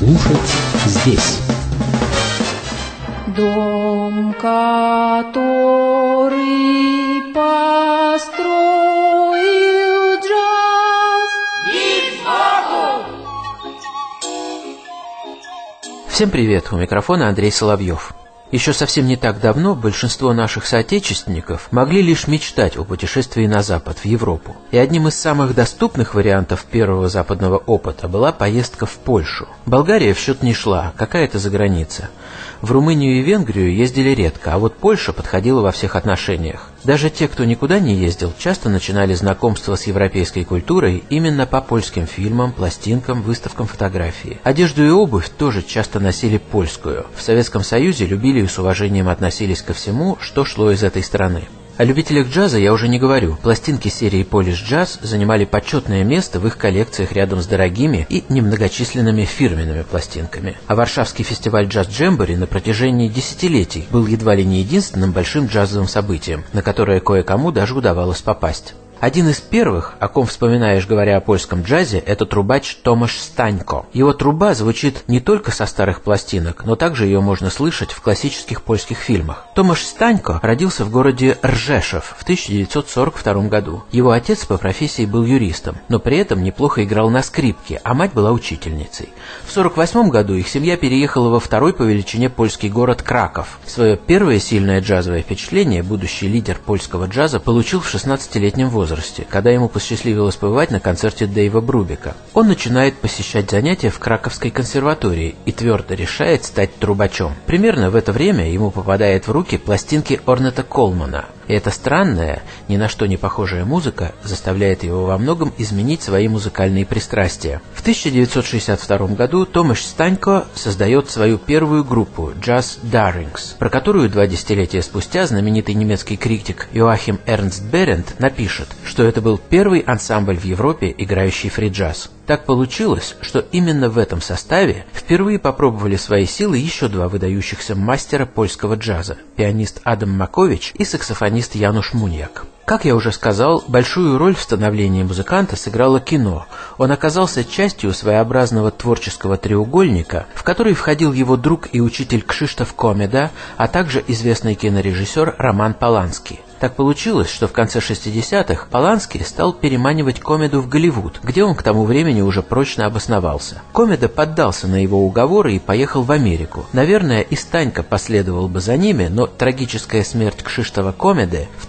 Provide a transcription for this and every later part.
Слушать здесь. Дом, который построил джаз. Всем привет, у микрофона Андрей Соловьев. Еще совсем не так давно большинство наших соотечественников могли лишь мечтать о путешествии на Запад, в Европу. И одним из самых доступных вариантов первого западного опыта была поездка в Польшу. Болгария в счет не шла, какая-то заграница. В Румынию и Венгрию ездили редко, а вот Польша подходила во всех отношениях. Даже те, кто никуда не ездил, часто начинали знакомство с европейской культурой именно по польским фильмам, пластинкам, выставкам фотографий. Одежду и обувь тоже часто носили польскую. В Советском Союзе любили и с уважением относились ко всему, что шло из этой страны. О любителях джаза я уже не говорю. Пластинки серии Polish Jazz занимали почетное место в их коллекциях рядом с дорогими и немногочисленными фирменными пластинками. А Варшавский фестиваль Джаз Джембори на протяжении десятилетий был едва ли не единственным большим джазовым событием, на которое кое-кому даже удавалось попасть. Один из первых, о ком вспоминаешь, говоря о польском джазе, это трубач Томаш Стаńko. Его труба звучит не только со старых пластинок, но также ее можно слышать в классических польских фильмах. Томаш Стаńko родился в городе Ржешев в 1942 году. Его отец по профессии был юристом, но при этом неплохо играл на скрипке, а мать была учительницей. В 1948 году их семья переехала во второй по величине польский город Краков. Свое первое сильное джазовое впечатление будущий лидер польского джаза получил в 16-летнем возрасте, когда ему посчастливилось побывать на концерте Дэйва Брубека. Он начинает посещать занятия в Краковской консерватории и твердо решает стать трубачом. Примерно в это время ему попадает в руки пластинки Орнета Колмана. И эта странная, ни на что не похожая музыка заставляет его во многом изменить свои музыкальные пристрастия. В 1962 году Томаш Стаńko создает свою первую группу Jazz Darlings, про которую 2 десятилетия спустя знаменитый немецкий критик Йоахим Эрнст Берент напишет, что это был первый ансамбль в Европе, играющий фри-джаз. Так получилось, что именно в этом составе впервые попробовали свои силы еще 2 выдающихся мастера польского джаза – пианист Адам Макович и саксофонист Януш Муньяк. Как я уже сказал, большую роль в становлении музыканта сыграло кино. Он оказался частью своеобразного творческого треугольника, в который входил его друг и учитель Кшиштоф Комеда, а также известный кинорежиссер Роман Полански. Так получилось, что в конце 60-х Полански стал переманивать Комеду в Голливуд, где он к тому времени уже прочно обосновался. Комеда поддался на его уговоры и поехал в Америку. Наверное, и Стаńko последовал бы за ними, но трагическая смерть Кшиштофа Комеды в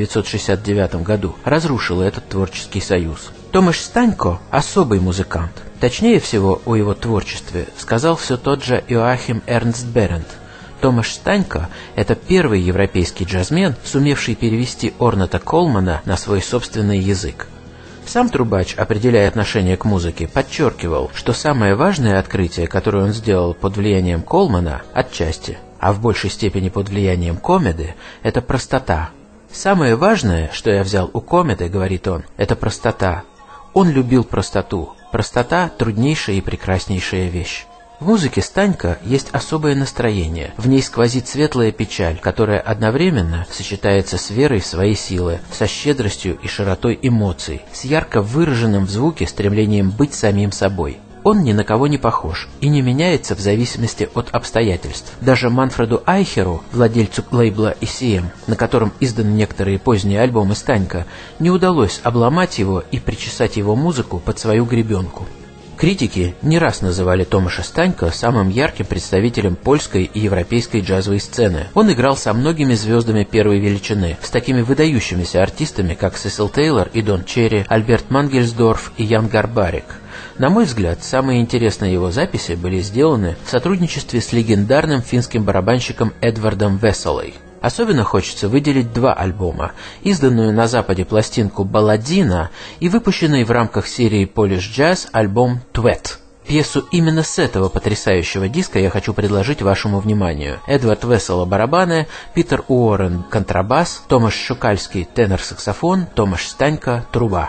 1969 году разрушила этот творческий союз. Томаш Стаńko – особый музыкант. Точнее всего о его творчестве сказал все тот же Йоахим Эрнст Берент. Томаш Стаńko – это первый европейский джазмен, сумевший перевести Орнета Колмана на свой собственный язык. Сам трубач, определяя отношение к музыке, подчеркивал, что самое важное открытие, которое он сделал под влиянием Колмана, отчасти, а в большей степени под влиянием Комеды, это простота. «Самое важное, что я взял у Комеды, — говорит он, — это простота. Он любил простоту. Простота – труднейшая и прекраснейшая вещь». В музыке Стаńko есть особое настроение, в ней сквозит светлая печаль, которая одновременно сочетается с верой в свои силы, со щедростью и широтой эмоций, с ярко выраженным в звуке стремлением быть самим собой. Он ни на кого не похож и не меняется в зависимости от обстоятельств. Даже Манфреду Айхеру, владельцу лейбла ECM, на котором изданы некоторые поздние альбомы Стаńko, не удалось обломать его и причесать его музыку под свою гребенку. Критики не раз называли Томаша Стаńko самым ярким представителем польской и европейской джазовой сцены. Он играл со многими звездами первой величины, с такими выдающимися артистами, как Сесил Тейлор и Дон Черри, Альберт Мангельсдорф и Ян Гарбарик. На мой взгляд, самые интересные его записи были сделаны в сотрудничестве с легендарным финским барабанщиком Эдвардом Веселой. Особенно хочется выделить 2 альбома, изданную на Западе пластинку «Балладина» и выпущенный в рамках серии Polish Jazz альбом «Твет». Пьесу именно с этого потрясающего диска я хочу предложить вашему вниманию. Эдвард Весела – барабаны, Питер Уоррен – контрабас, Томаш Шукальский – тенор-саксофон, Томаш Стаńko – труба.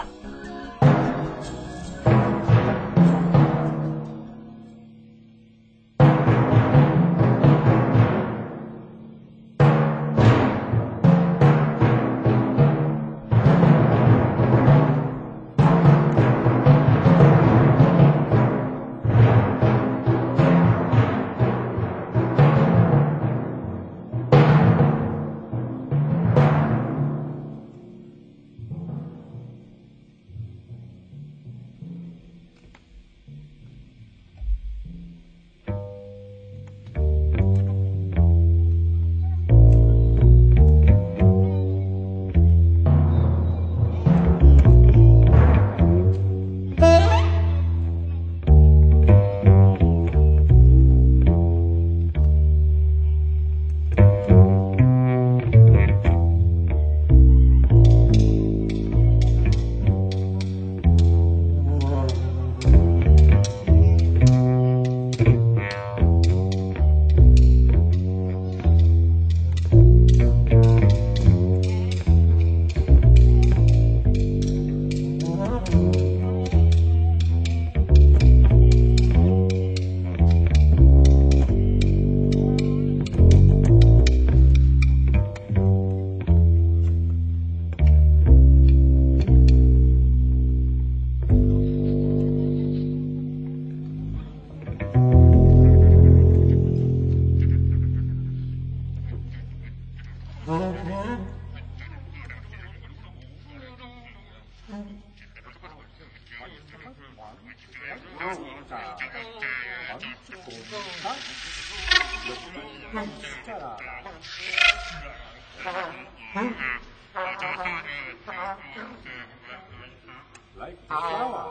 Like the flower.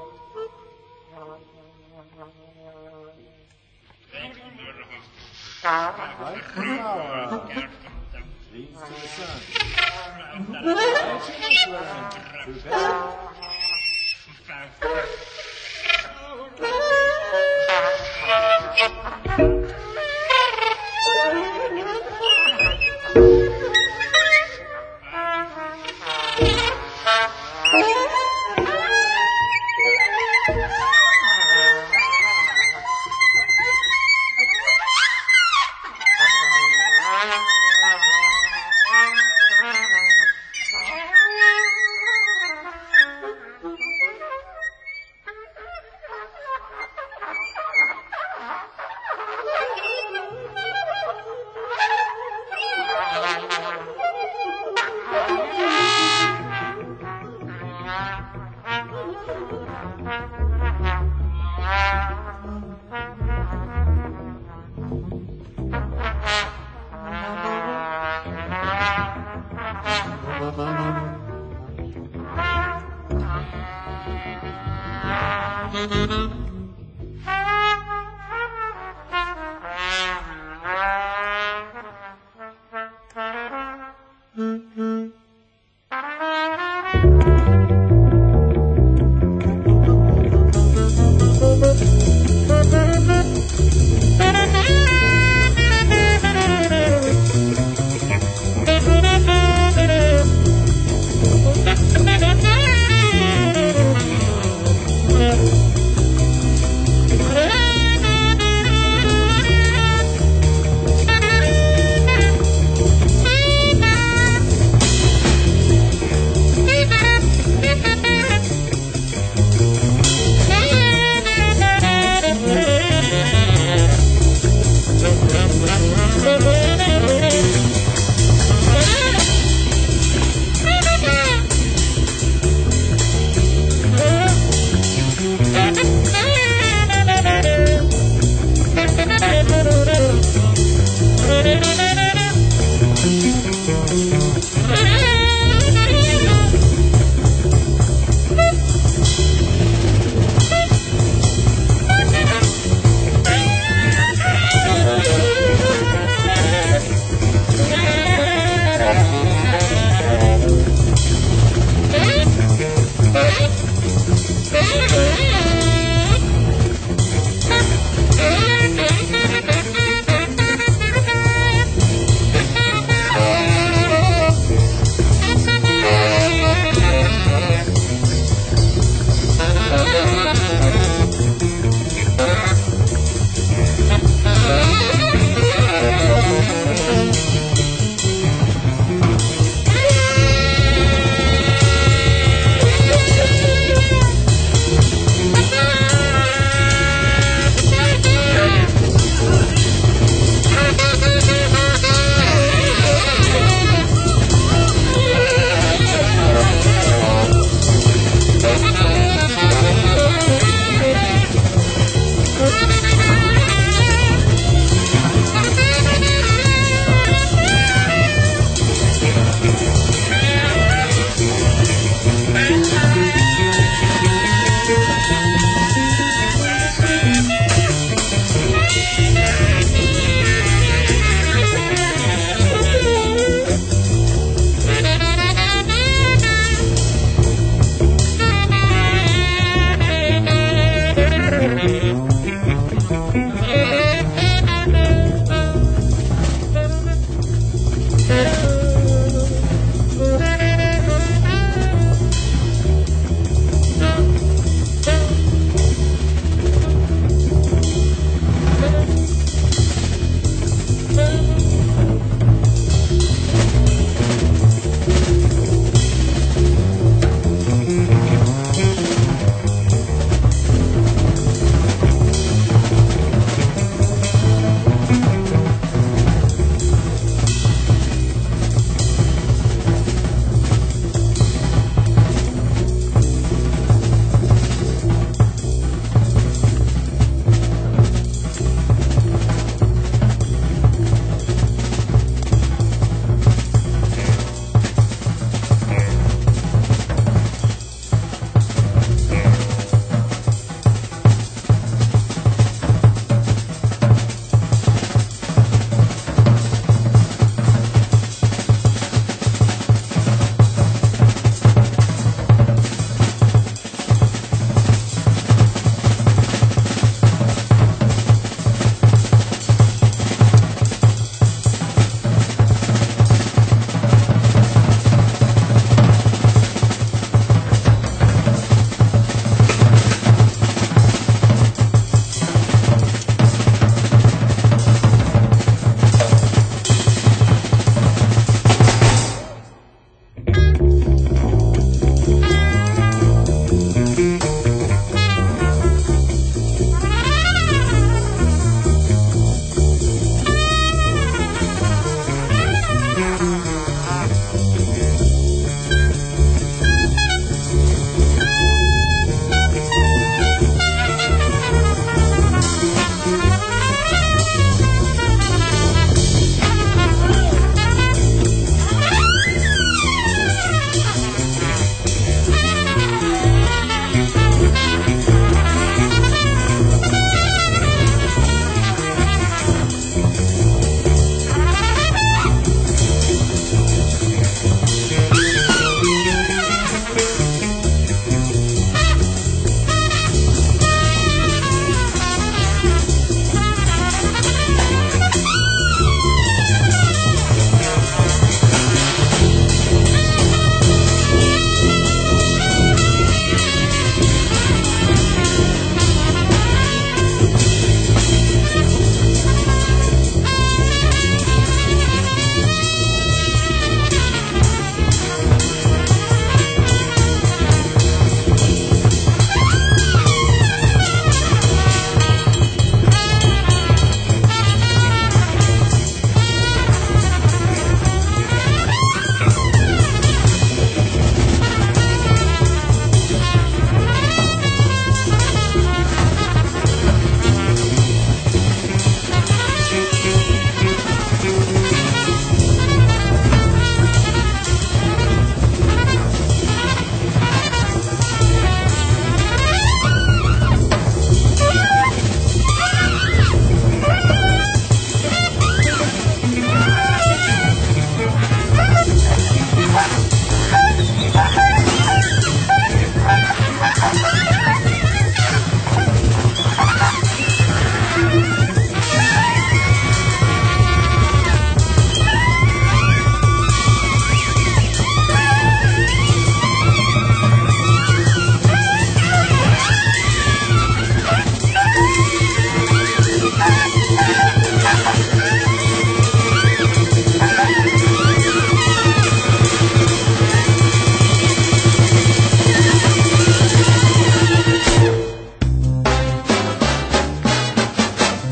Like the flower leads to the sun. To bed.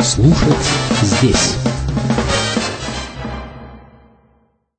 слушать здесь.